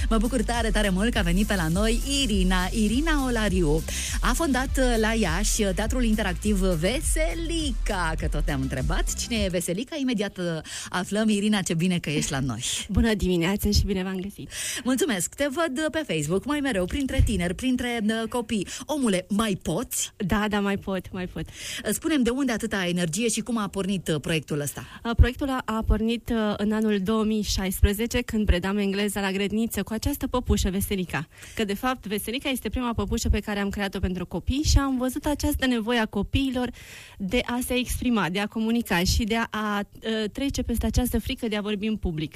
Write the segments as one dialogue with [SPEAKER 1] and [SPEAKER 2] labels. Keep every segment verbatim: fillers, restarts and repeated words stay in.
[SPEAKER 1] Mă bucur tare, tare mult că a venit pe la noi Irina, Irina Olariu. A fondat la Iași Teatrul Interactiv Veselica, că tot te-am întrebat cine e Veselica. Imediat aflăm, Irina, ce bine că ești la noi.
[SPEAKER 2] Bună dimineața și bine v-am găsit.
[SPEAKER 1] Mulțumesc, te văd pe Facebook mai mereu, printre tineri, printre copii. Omule, mai poți?
[SPEAKER 2] Da, da, mai pot, mai pot.
[SPEAKER 1] Spune-mi de unde atâta energie și cum a pornit proiectul ăsta?
[SPEAKER 2] Proiectul a pornit în anul două mii șaisprezece, când predam engleza la grădiniță cu această păpușă Veselica. Că de fapt Veselica este prima păpușă pe care am creat-o pentru copii și am văzut această nevoie a copiilor de a se exprima, de a comunica și de a, a trece peste această frică de a vorbi în public.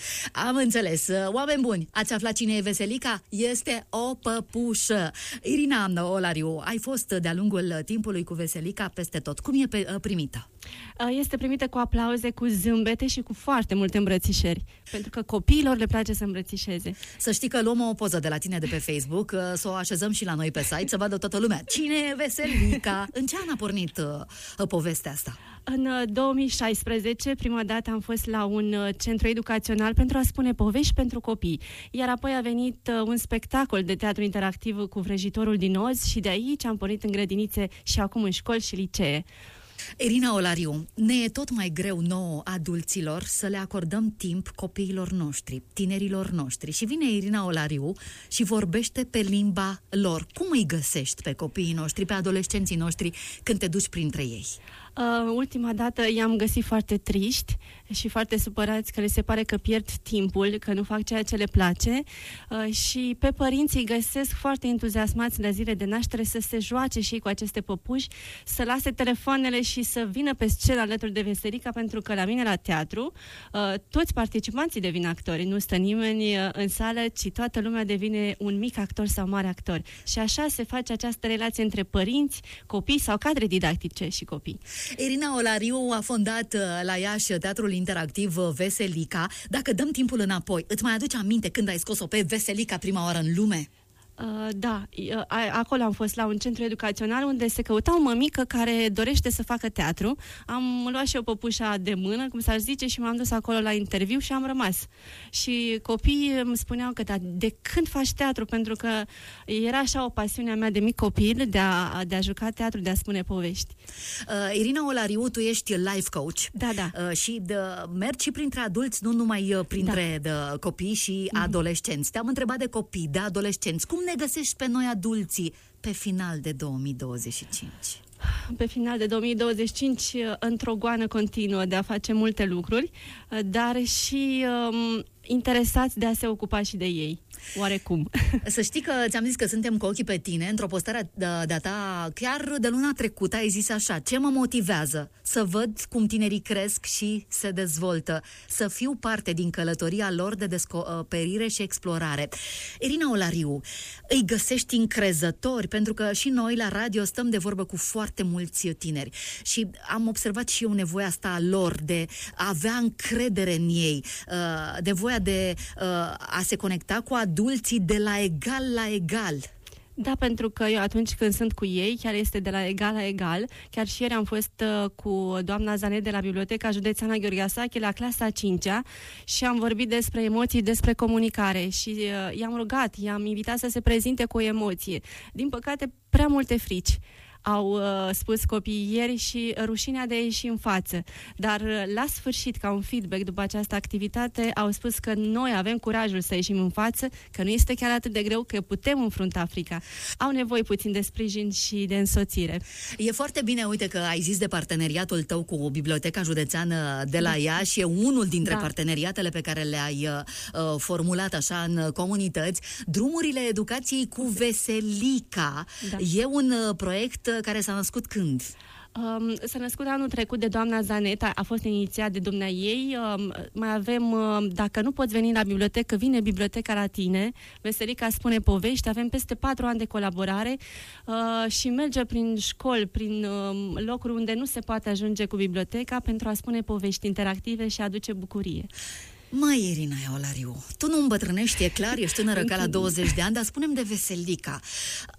[SPEAKER 1] Am înțeles. Oameni buni, ați aflat cine e Veselica? Este o păpușă. Irina Olariu, ai fost de-a lungul timpului cu Veselica peste tot. Cum e primită?
[SPEAKER 2] Este primită cu aplauze, cu zâmbete și cu foarte multe îmbrățișări, pentru că copiilor le place să îmbrățișeze.
[SPEAKER 1] Să știi că luăm o poză de la tine de pe Facebook, să o așezăm și la noi pe site, să vadă toată lumea. Cine e Veselica? În ce an a pornit uh, povestea asta?
[SPEAKER 2] În două mii șaisprezece, prima dată am fost la un centru educațional pentru a spune povești pentru copii, iar apoi a venit un spectacol de teatru interactiv cu Vrăjitorul din Oz și de aici am pornit în grădinițe și acum în școli și licee.
[SPEAKER 1] Irina Olariu, ne e tot mai greu nouă, adulților, să le acordăm timp copiilor noștri, tinerilor noștri. Și vine Irina Olariu și vorbește pe limba lor. Cum îi găsești pe copiii noștri, pe adolescenții noștri, când te duci printre ei?
[SPEAKER 2] Uh, ultima dată i-am găsit foarte triști și foarte supărați că le se pare că pierd timpul, că nu fac ceea ce le place uh, și pe părinții îi găsesc foarte entuziasmați la zile de naștere să se joace și cu aceste păpuși, să lase telefoanele și să vină pe scenă alături de Veselica, pentru că la mine la teatru uh, toți participanții devin actori, nu stă nimeni uh, în sală, ci toată lumea devine un mic actor sau mare actor. Și așa se face această relație între părinți, copii sau cadre didactice și copii.
[SPEAKER 1] Irina Olariu a fondat la Iași Teatrul Interactiv Veselica. Dacă dăm timpul înapoi, îți mai aduci aminte când ai scos-o pe Veselica prima oară în lume?
[SPEAKER 2] Uh, da, uh, acolo am fost la un centru educațional unde se căuta o mămică care dorește să facă teatru. Am luat și o păpușa de mână, cum s-ar zice, și m-am dus acolo la interviu și am rămas. Și copiii îmi spuneau că da, de când faci teatru? Pentru că era așa o pasiune a mea de mic copil de a, de a juca teatru, de a spune povești.
[SPEAKER 1] Uh, Irina Olariu, tu ești life coach.
[SPEAKER 2] Da, da.
[SPEAKER 1] Uh, și de, mergi și printre adulți, nu numai printre da. de copii și mm-hmm. adolescenți. Te-am întrebat de copii, de adolescenți. Cum ne găsești pe noi adulții pe final de două mii douăzeci și cinci?
[SPEAKER 2] Pe final de două mii douăzeci și cinci, într-o goană continuă de a face multe lucruri, dar și um, interesați de a se ocupa și de ei. Oarecum.
[SPEAKER 1] Să știi că ți-am zis că suntem cu ochii pe tine. Într-o postare de-a ta chiar de luna trecută ai zis așa: ce mă motivează? Să văd cum tinerii cresc și se dezvoltă, să fiu parte din călătoria lor de descoperire și explorare. Irina Olariu, îi găsești încrezători? Pentru că și noi la radio stăm de vorbă cu foarte mulți tineri și am observat și eu nevoia asta a lor de a avea încredere în ei, nevoia de a se conecta cu adulții de la egal la egal.
[SPEAKER 2] Da, pentru că eu atunci când sunt cu ei, chiar este de la egal la egal. Chiar și ieri am fost uh, cu doamna Zanet de la Biblioteca Județeană Gheorghe Asache la clasa a cincea și am vorbit despre emoții, despre comunicare și uh, i-am rugat, i-am invitat să se prezinte cu o emoție. Din păcate, prea multe frici au uh, spus copiii ieri și rușinea de a ieși în față. Dar uh, la sfârșit, ca un feedback după această activitate, au spus că noi avem curajul să ieșim în față, că nu este chiar atât de greu, că putem înfrunta frica. Au nevoie puțin de sprijin și de însoțire.
[SPEAKER 1] E foarte bine, uite că ai zis de parteneriatul tău cu Biblioteca Județeană de la da. Iași. E unul dintre da. parteneriatele pe care le-ai uh, formulat așa în comunități. Drumurile educației cu Veselica. Da. E un uh, proiect care s-a născut când?
[SPEAKER 2] Um, s-a născut anul trecut de doamna Zaneta, a fost inițiat de dumnea ei. Um, mai avem, um, dacă nu poți veni la bibliotecă, vine biblioteca la tine. Veselica spune povești, avem peste patru ani de colaborare uh, și merge prin școli, prin um, locuri unde nu se poate ajunge cu biblioteca pentru a spune povești interactive și a aduce bucurie.
[SPEAKER 1] Mai, Irina Olariu, tu nu îmbătrânești, e clar, ești tânără ca la douăzeci de ani, dar spune-mi de Veselica.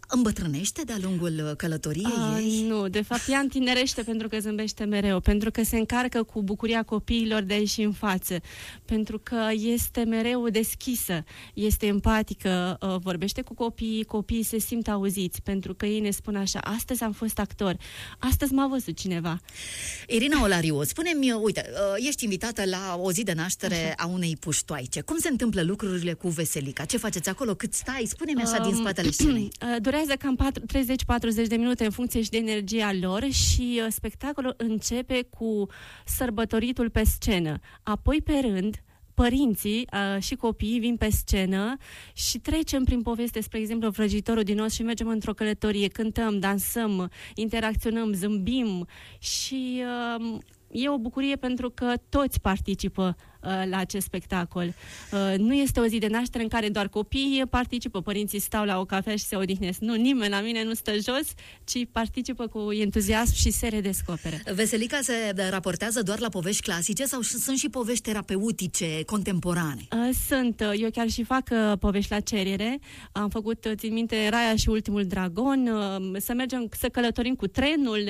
[SPEAKER 1] Îmbătrânește de-a lungul călătoriei
[SPEAKER 2] A,
[SPEAKER 1] ei?
[SPEAKER 2] Nu, de fapt ea întinerește pentru că zâmbește mereu, pentru că se încarcă cu bucuria copiilor de a ieși în față, pentru că este mereu deschisă, este empatică, vorbește cu copiii, copiii se simt auziți, pentru că ei ne spun așa: astăzi am fost actor, astăzi m-a văzut cineva.
[SPEAKER 1] Irina Olariu, spune-mi, uite, ești invitată la o zi de naștere așa. a unei puștoaice. Cum se întâmplă lucrurile cu Veselica? Ce faceți acolo? Cât stai? Spune-mi așa um, din spatele scenei.
[SPEAKER 2] Durează cam treizeci patruzeci de minute în funcție și de energia lor și uh, spectacolul începe cu sărbătoritul pe scenă. Apoi, pe rând, părinții uh, și copiii vin pe scenă și trecem prin poveste, spre exemplu, Vrăjitorul din Oz, și mergem într-o călătorie, cântăm, dansăm, interacționăm, zâmbim și uh, e o bucurie pentru că toți participă la acest spectacol. Nu este o zi de naștere în care doar copiii participă, părinții stau la o cafea și se odihnesc. Nu, nimeni la mine nu stă jos, ci participă cu entuziasm și se redescoperă.
[SPEAKER 1] Veselica se raportează doar la povești clasice sau sunt și povești terapeutice, contemporane?
[SPEAKER 2] Sunt. Eu chiar și fac povești la cerere. Am făcut, țin minte, Raya și Ultimul Dragon, să mergem, să călătorim cu trenul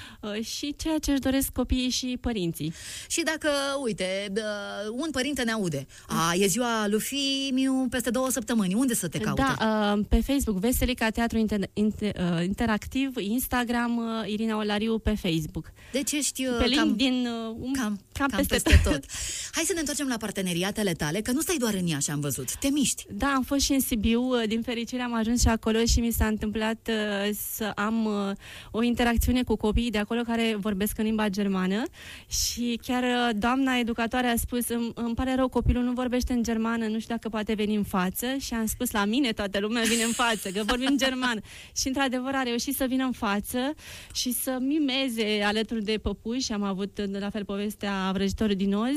[SPEAKER 2] și ceea ce își doresc copiii și părinții.
[SPEAKER 1] Și dacă, uite, un părinte ne aude. A, e ziua lui Fimiu peste două săptămâni. Unde să te caute?
[SPEAKER 2] Da, uh, pe Facebook, Veselica Teatru Inter- Inter- uh, Interactiv, Instagram, uh, Irina Olariu pe Facebook.
[SPEAKER 1] Deci ești uh,
[SPEAKER 2] pe
[SPEAKER 1] cam,
[SPEAKER 2] LinkedIn, uh, um,
[SPEAKER 1] cam,
[SPEAKER 2] cam,
[SPEAKER 1] cam
[SPEAKER 2] peste,
[SPEAKER 1] peste tot. Hai să ne întoarcem la parteneriatele tale, că nu stai doar în Iași, am văzut. Te miști.
[SPEAKER 2] Da, am fost și în Sibiu. Uh, din fericire am ajuns și acolo și mi s-a întâmplat uh, să am uh, o interacțiune cu copiii de acolo care vorbesc în limba germană și chiar uh, doamna educatoare a spus: îmi pare rău, copilul nu vorbește în germană, nu știu dacă poate veni în față. Și am spus: la mine toată lumea vine în față, că vorbim germană. Și într-adevăr a reușit să vină în față și să mimeze alături de păpuși. Am avut la fel povestea Vrăjitorul din Oz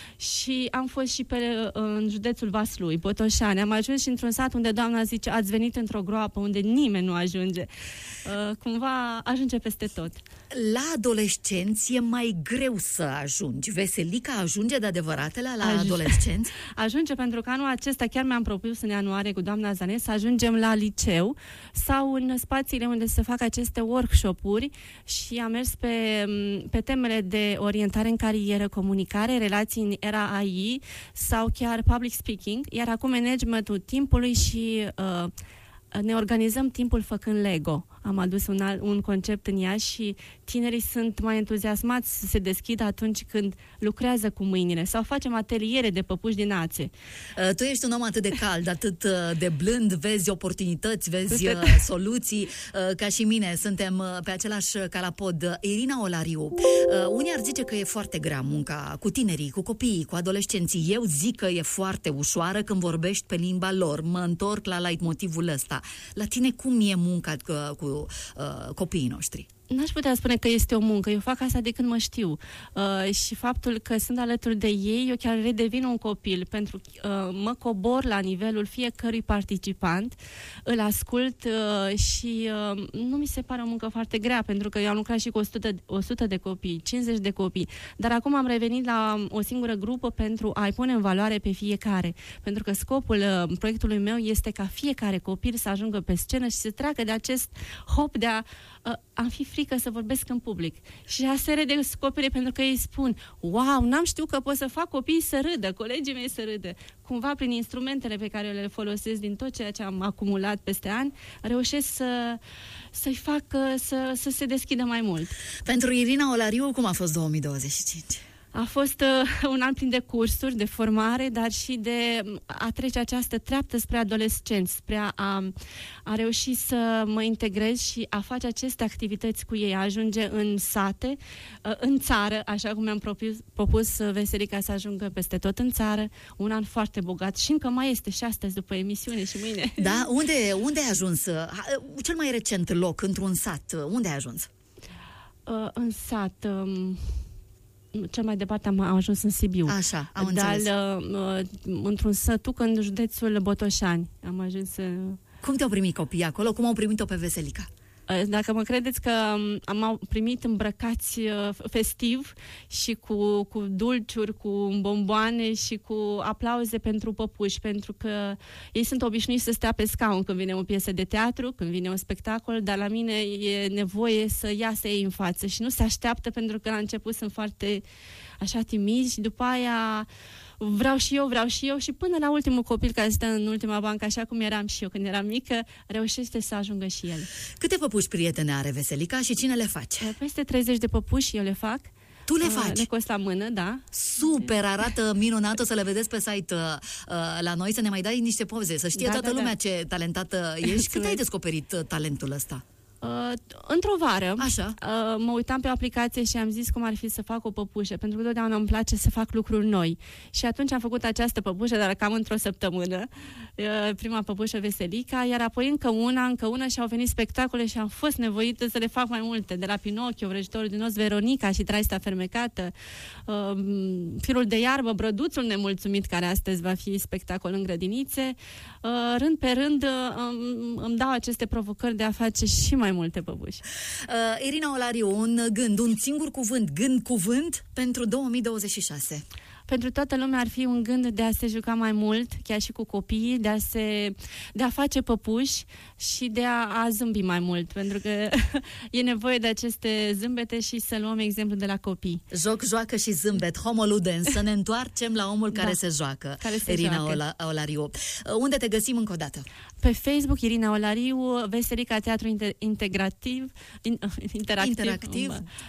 [SPEAKER 2] și am fost și pe, în județul Vaslui, Botoșani. Am ajuns și într-un sat unde doamna zice: ați venit într-o groapă unde nimeni nu ajunge. Uh, cumva ajunge peste tot.
[SPEAKER 1] La adolescenți e mai greu să ajungi. Veselica ajunge de adevăratele la Aj- adolescenți?
[SPEAKER 2] Ajunge, pentru că anul acesta chiar mi-am propus în ianuarie cu doamna Zanet să ajungem la liceu sau în spațiile unde se fac aceste workshop-uri și am mers pe, pe temele de orientare în carieră, comunicare, relații în era A I sau chiar public speaking, iar acum managementul timpului și uh, ne organizăm timpul făcând Lego. Am adus un, alt, un concept în ea și tinerii sunt mai entuziasmați să se deschidă atunci când lucrează cu mâinile sau facem ateliere de păpuși din ațe.
[SPEAKER 1] Tu ești un om atât de cald, atât de blând, vezi oportunități, vezi soluții, ca și mine, suntem pe același calapod. Irina Olariu, unii ar zice că e foarte grea munca cu tinerii, cu copiii, cu adolescenții. Eu zic că e foarte ușoară când vorbești pe limba lor. Mă întorc la leitmotivul ăsta. La tine cum e munca cu, cu uh, copiii noștri?
[SPEAKER 2] N-aș putea spune că este o muncă. Eu fac asta de când mă știu. Uh, și faptul că sunt alături de ei, eu chiar redevin un copil, pentru că uh, mă cobor la nivelul fiecărui participant, îl ascult uh, și uh, nu mi se pare o muncă foarte grea, pentru că eu am lucrat și cu o sută de copii, cincizeci de copii, dar acum am revenit la o singură grupă pentru a-i pune în valoare pe fiecare. Pentru că scopul uh, proiectului meu este ca fiecare copil să ajungă pe scenă și să treacă de acest hop de a uh, am fi frică să vorbesc în public. Și a se redescopere, pentru că ei spun: wow, n-am știut că pot să fac copiii să râdă, colegii mei să râdă. Cumva, prin instrumentele pe care le folosesc din tot ceea ce am acumulat peste ani, reușesc să, să-i fac să, să se deschidă mai mult.
[SPEAKER 1] Pentru Irina Olariu, cum a fost două mii douăzeci și cinci?
[SPEAKER 2] A fost uh, un an plin de cursuri, de formare, dar și de a trece această treaptă spre adolescenți, spre a, a, a reuși să mă integrez și a face aceste activități cu ei, a ajunge în sate, uh, în țară, așa cum mi-am propus, propus uh, Veselica să ajungă peste tot în țară, un an foarte bogat și încă mai este și astăzi după emisiune și mâine.
[SPEAKER 1] Da? Unde, unde ai ajuns? Cel mai recent loc, într-un sat, unde ai ajuns?
[SPEAKER 2] Uh, în sat... Um... Cel mai departe am ajuns în Sibiu.
[SPEAKER 1] Așa, am
[SPEAKER 2] dar,
[SPEAKER 1] înțeles.
[SPEAKER 2] Uh, într-un sătuc în județul Botoșani. Am ajuns... Uh...
[SPEAKER 1] Cum te-au primit copiii acolo? Cum au primit-o pe Veselica?
[SPEAKER 2] Dacă mă credeți că am primit îmbrăcați festiv și cu, cu dulciuri, cu bomboane și cu aplauze pentru păpuși, pentru că ei sunt obișnuiți să stea pe scaun când vine o piesă de teatru, când vine un spectacol, dar la mine e nevoie să iasă ei în față și nu se așteaptă, pentru că la început sunt foarte așa timizi și după aia vreau și eu, vreau și eu și până la ultimul copil care stă în ultima bancă, așa cum eram și eu când eram mică, reușește să ajungă și el.
[SPEAKER 1] Câte păpuși prietene are Veselica și cine le face?
[SPEAKER 2] Peste treizeci de păpuși eu le fac.
[SPEAKER 1] Tu le faci?
[SPEAKER 2] Le cost la mână, da.
[SPEAKER 1] Super, arată minunat, o să le vedeți pe site uh, la noi, să ne mai dai niște poze, să știe da, toată da, lumea da. ce talentată ești. Cât ai descoperit talentul ăsta?
[SPEAKER 2] Uh, într-o vară.
[SPEAKER 1] Așa.
[SPEAKER 2] Uh, mă uitam pe o aplicație și am zis cum ar fi să fac o păpușă, pentru că totdeauna îmi place să fac lucruri noi. Și atunci am făcut această păpușă, dar cam într-o săptămână. Uh, prima păpușă Veselica, iar apoi încă una, încă una și au venit spectacole și am fost nevoită să le fac mai multe. De la Pinocchio, Vrăjitorul din Os, Veronica și Traista fermecată, uh, Firul de iarbă, Brăduțul nemulțumit, care astăzi va fi spectacol în grădinițe. Uh, rând pe rând uh, îmi dau aceste provocări de a face și mai multe păpuși.
[SPEAKER 1] Uh, Irina Olariu, un gând, un singur cuvânt, gând-cuvânt pentru două mii douăzeci și șase.
[SPEAKER 2] Pentru toată lumea ar fi un gând de a se juca mai mult, chiar și cu copiii, de a, se, de a face păpuși și de a, a zâmbi mai mult, pentru că e nevoie de aceste zâmbete și să luăm exemplu de la copii.
[SPEAKER 1] Joc, joacă și zâmbet, homo ludens, să ne întoarcem la omul da, care se joacă.
[SPEAKER 2] Care se
[SPEAKER 1] Irina
[SPEAKER 2] joacă.
[SPEAKER 1] Ola, Olariu. Unde te găsim încă o dată?
[SPEAKER 2] Pe Facebook, Irina Olariu, Veselica Teatru Inter- Integrativ, in, interactiv,
[SPEAKER 1] interactiv.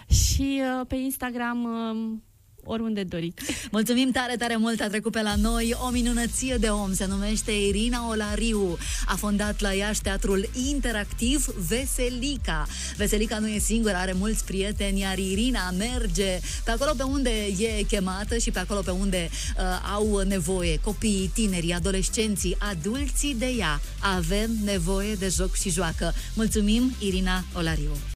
[SPEAKER 2] Și uh, pe Instagram... Uh, oriunde doriți.
[SPEAKER 1] Mulțumim tare, tare mult, a trecut pe la noi o minunăție de om, se numește Irina Olariu, a fondat la Iași Teatrul Interactiv Veselica. Veselica nu e singură, are mulți prieteni, iar Irina merge pe acolo pe unde e chemată și pe acolo pe unde uh, au nevoie copiii, tinerii, adolescenții, adulții de ea. Avem nevoie de joc și joacă. Mulțumim, Irina Olariu.